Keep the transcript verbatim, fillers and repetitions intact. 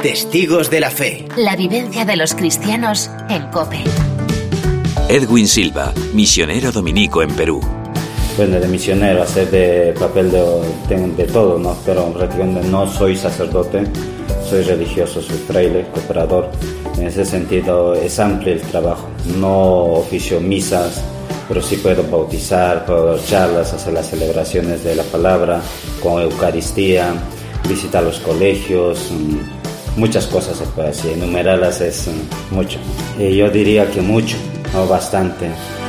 Testigos de la Fe. La vivencia de los cristianos en COPE. Edwin Silva, misionero dominico en Perú. Bueno, de misionero, hacer de papel de, de, de todo, ¿no? Pero prácticamente no soy sacerdote, soy religioso, soy fraile, cooperador. En ese sentido es amplio el trabajo. No oficio misas, pero sí puedo bautizar, puedo dar charlas, hacer las celebraciones de la palabra, con Eucaristía, visitar los colegios, muchas cosas se puede decir, enumerarlas es mucho. Y yo diría que mucho, o bastante.